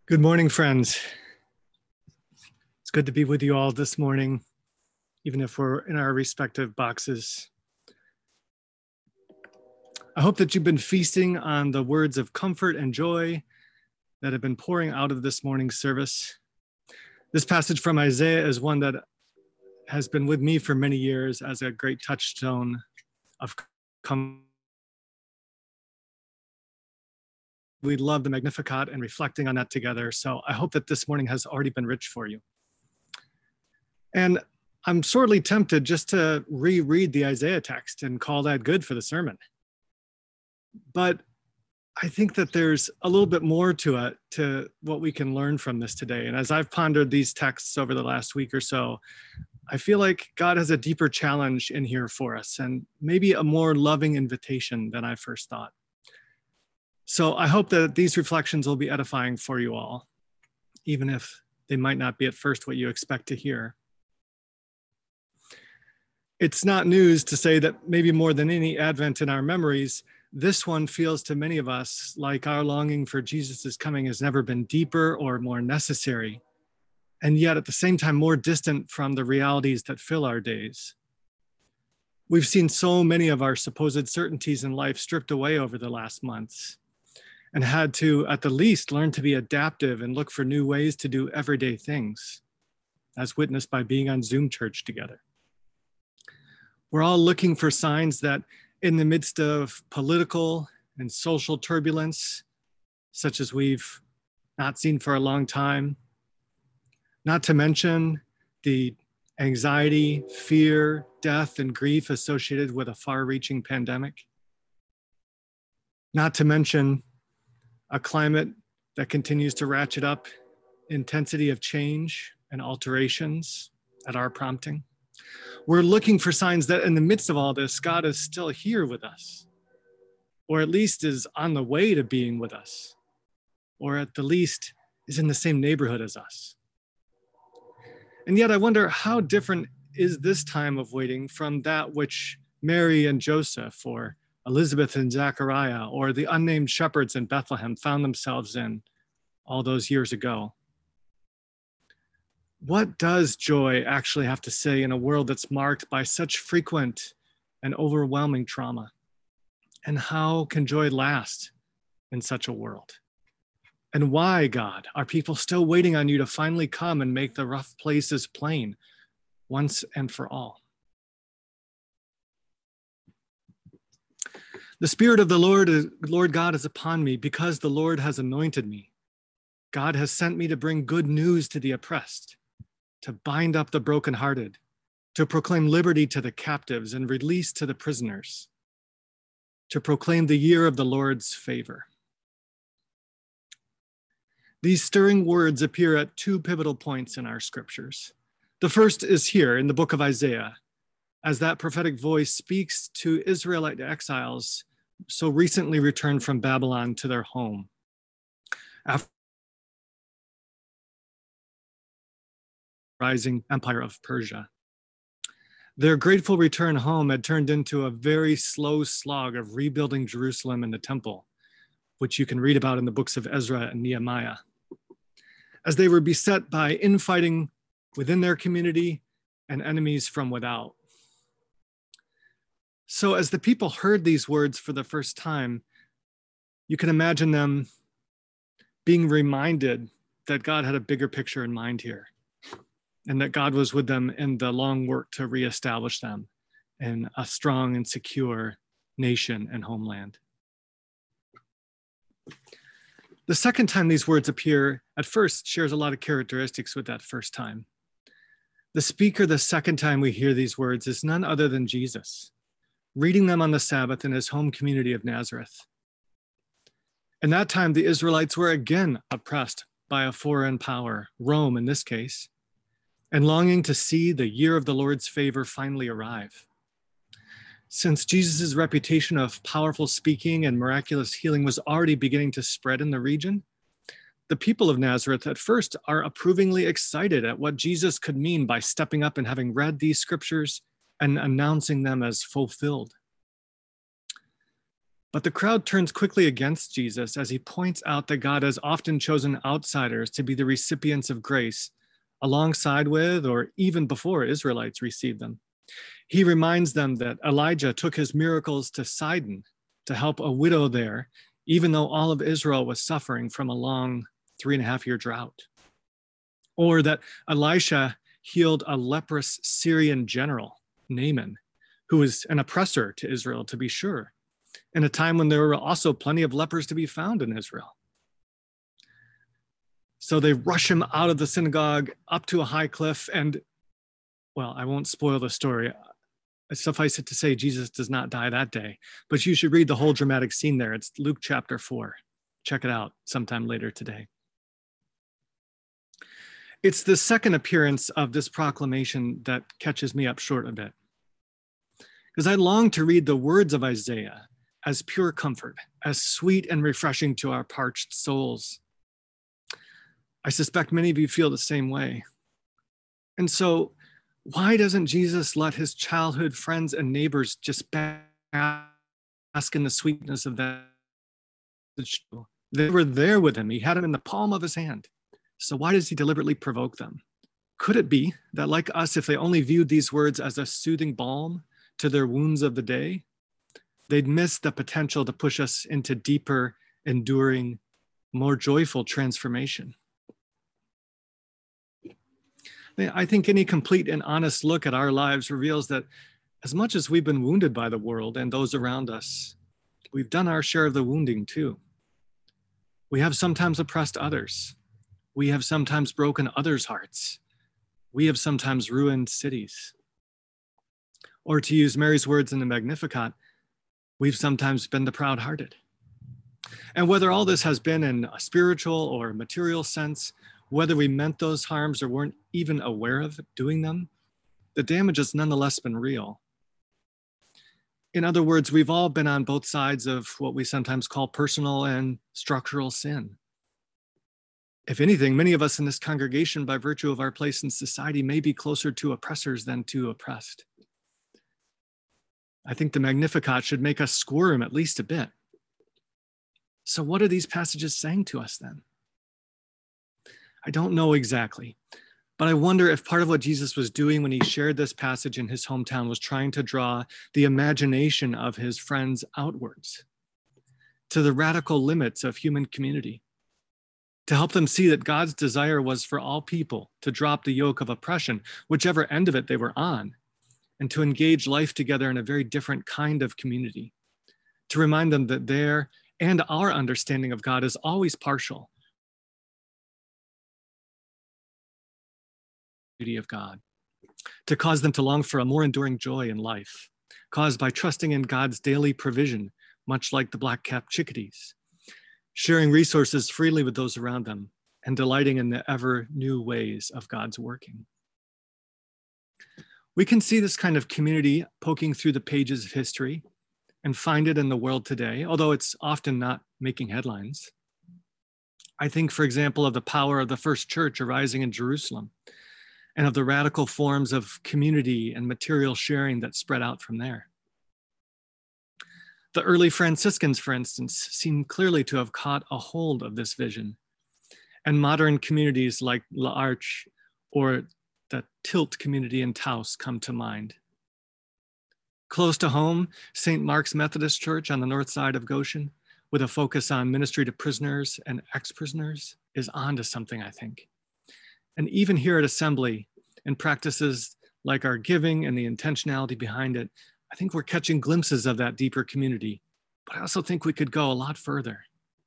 Good morning, friends. It's good to be with you all this morning, even if we're in our respective boxes. I hope that you've been feasting on the words of comfort and joy that have been pouring out of this morning's service. This passage from Isaiah is one that has been with me for many years as a great touchstone of comfort. We love the Magnificat and reflecting on that together. So I hope that this morning has already been rich for you. And I'm sorely tempted just to reread the Isaiah text and call that good for the sermon. But I think that there's a little bit more to it, to what we can learn from this today. And as I've pondered these texts over the last week or so, I feel like God has a deeper challenge in here for us and maybe a more loving invitation than I first thought. So I hope that these reflections will be edifying for you all, even if they might not be at first what you expect to hear. It's not news to say that maybe more than any Advent in our memories, this one feels to many of us like our longing for Jesus' coming has never been deeper or more necessary, and yet at the same time more distant from the realities that fill our days. We've seen so many of our supposed certainties in life stripped away over the last months, and had to, at the least, learn to be adaptive and look for new ways to do everyday things, as witnessed by being on Zoom church together. We're all looking for signs that in the midst of political and social turbulence, such as we've not seen for a long time, not to mention the anxiety, fear, death, and grief associated with a far-reaching pandemic, not to mention a climate that continues to ratchet up intensity of change and alterations at our prompting. We're looking for signs that in the midst of all this, God is still here with us, or at least is on the way to being with us, or at the least is in the same neighborhood as us. And yet I wonder, how different is this time of waiting from that which Mary and Joseph, or Elizabeth and Zechariah, or the unnamed shepherds in Bethlehem found themselves in all those years ago? What does joy actually have to say in a world that's marked by such frequent and overwhelming trauma? And how can joy last in such a world? And why, God, are people still waiting on you to finally come and make the rough places plain once and for all? The Spirit of the Lord God is upon me, because the Lord has anointed me. God has sent me to bring good news to the oppressed, to bind up the brokenhearted, to proclaim liberty to the captives and release to the prisoners, to proclaim the year of the Lord's favor. These stirring words appear at two pivotal points in our scriptures. The first is here in the book of Isaiah, as that prophetic voice speaks to Israelite exiles so recently returned from Babylon to their home. After the rising empire of Persia, their grateful return home had turned into a very slow slog of rebuilding Jerusalem and the temple, which you can read about in the books of Ezra and Nehemiah, as they were beset by infighting within their community and enemies from without. So as the people heard these words for the first time, you can imagine them being reminded that God had a bigger picture in mind here, and that God was with them in the long work to reestablish them in a strong and secure nation and homeland. The second time these words appear, at first, shares a lot of characteristics with that first time. The speaker the second time we hear these words is none other than Jesus, reading them on the Sabbath in his home community of Nazareth. And that time, the Israelites were again oppressed by a foreign power, Rome in this case, and longing to see the year of the Lord's favor finally arrive. Since Jesus' reputation of powerful speaking and miraculous healing was already beginning to spread in the region, the people of Nazareth at first are approvingly excited at what Jesus could mean by stepping up and having read these scriptures and announcing them as fulfilled. But the crowd turns quickly against Jesus as he points out that God has often chosen outsiders to be the recipients of grace, alongside with or even before Israelites received them. He reminds them that Elijah took his miracles to Sidon to help a widow there, even though all of Israel was suffering from a long 3.5-year drought. Or that Elisha healed a leprous Syrian general, Naaman, who was an oppressor to Israel, to be sure, in a time when there were also plenty of lepers to be found in Israel. So they rush him out of the synagogue up to a high cliff, and, well, I won't spoil the story. Suffice it to say, Jesus does not die that day, but you should read the whole dramatic scene there. It's Luke chapter 4. Check it out sometime later today. It's the second appearance of this proclamation that catches me up short a bit, because I long to read the words of Isaiah as pure comfort, as sweet and refreshing to our parched souls. I suspect many of you feel the same way. And so, why doesn't Jesus let his childhood friends and neighbors just bask in the sweetness of that? They were there with him. He had them in the palm of his hand. So why does he deliberately provoke them? Could it be that, like us, if they only viewed these words as a soothing balm to their wounds of the day, they'd miss the potential to push us into deeper, enduring, more joyful transformation? I think any complete and honest look at our lives reveals that as much as we've been wounded by the world and those around us, we've done our share of the wounding too. We have sometimes oppressed others. We have sometimes broken others' hearts. We have sometimes ruined cities. Or to use Mary's words in the Magnificat, we've sometimes been the proud-hearted. And whether all this has been in a spiritual or material sense, whether we meant those harms or weren't even aware of doing them, the damage has nonetheless been real. In other words, we've all been on both sides of what we sometimes call personal and structural sin. If anything, many of us in this congregation, by virtue of our place in society, may be closer to oppressors than to oppressed. I think the Magnificat should make us squirm at least a bit. So what are these passages saying to us then? I don't know exactly, but I wonder if part of what Jesus was doing when he shared this passage in his hometown was trying to draw the imagination of his friends outwards to the radical limits of human community, to help them see that God's desire was for all people to drop the yoke of oppression, whichever end of it they were on, and to engage life together in a very different kind of community, to remind them that their and our understanding of God is always partial. Beauty of God, to cause them to long for a more enduring joy in life, caused by trusting in God's daily provision, much like the black-capped chickadees, sharing resources freely with those around them, and delighting in the ever new ways of God's working. We can see this kind of community poking through the pages of history and find it in the world today, although it's often not making headlines. I think, for example, of the power of the first church arising in Jerusalem, and of the radical forms of community and material sharing that spread out from there. The early Franciscans, for instance, seem clearly to have caught a hold of this vision, and modern communities like L'Arche or the Tilt community in Taos come to mind. Close to home, St. Mark's Methodist Church on the north side of Goshen, with a focus on ministry to prisoners and ex-prisoners, is onto something, I think. And even here at Assembly, in practices like our giving and the intentionality behind it, I think we're catching glimpses of that deeper community, but I also think we could go a lot further.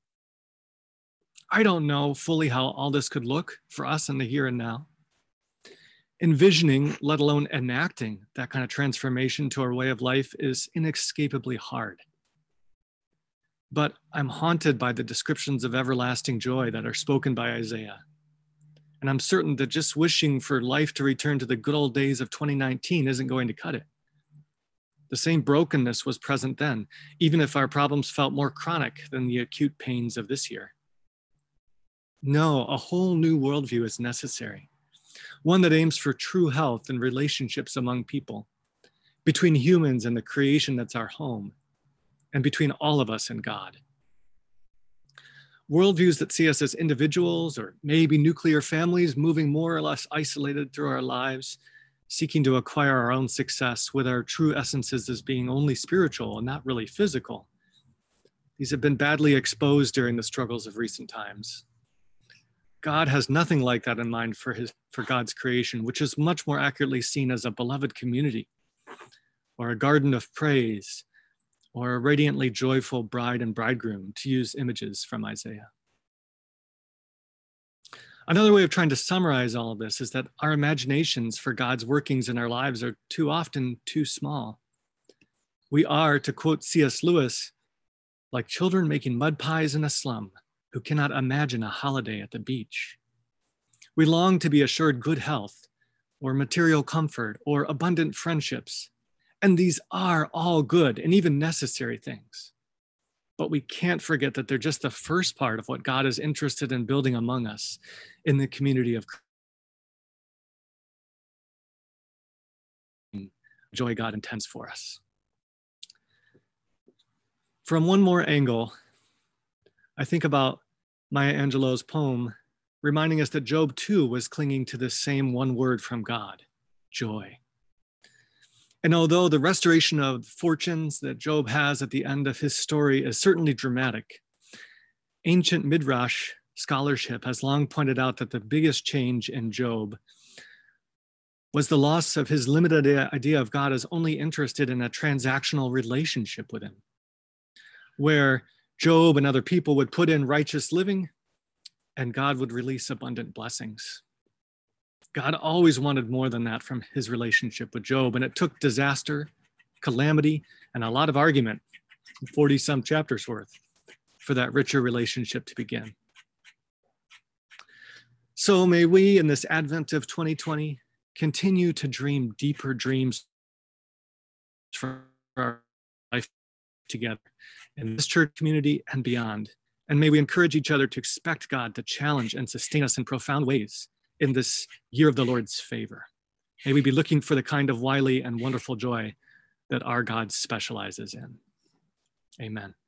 I don't know fully how all this could look for us in the here and now. Envisioning, let alone enacting, that kind of transformation to our way of life is inescapably hard. But I'm haunted by the descriptions of everlasting joy that are spoken by Isaiah. And I'm certain that just wishing for life to return to the good old days of 2019 isn't going to cut it. The same brokenness was present then, even if our problems felt more chronic than the acute pains of this year. No, a whole new worldview is necessary. One that aims for true health and relationships among people, between humans and the creation that's our home, and between all of us and God. Worldviews that see us as individuals or maybe nuclear families moving more or less isolated through our lives, seeking to acquire our own success with our true essences as being only spiritual and not really physical. These have been badly exposed during the struggles of recent times. God has nothing like that in mind for God's creation, which is much more accurately seen as a beloved community, or a garden of praise, or a radiantly joyful bride and bridegroom, to use images from Isaiah. Another way of trying to summarize all of this is that our imaginations for God's workings in our lives are too often too small. We are, to quote C.S. Lewis, like children making mud pies in a slum who cannot imagine a holiday at the beach. We long to be assured good health, or material comfort, or abundant friendships. And these are all good and even necessary things. But we can't forget that they're just the first part of what God is interested in building among us in the community of joy God intends for us. From one more angle, I think about Maya Angelou's poem, reminding us that Job too was clinging to this same one word from God, joy. And although the restoration of fortunes that Job has at the end of his story is certainly dramatic, ancient Midrash scholarship has long pointed out that the biggest change in Job was the loss of his limited idea of God as only interested in a transactional relationship with him, where Job and other people would put in righteous living and God would release abundant blessings. God always wanted more than that from his relationship with Job, and it took disaster, calamity, and a lot of argument, 40-some chapters worth, for that richer relationship to begin. So may we, in this Advent of 2020, continue to dream deeper dreams for our life together in this church community and beyond. And may we encourage each other to expect God to challenge and sustain us in profound ways in this year of the Lord's favor. May we be looking for the kind of wily and wonderful joy that our God specializes in. Amen.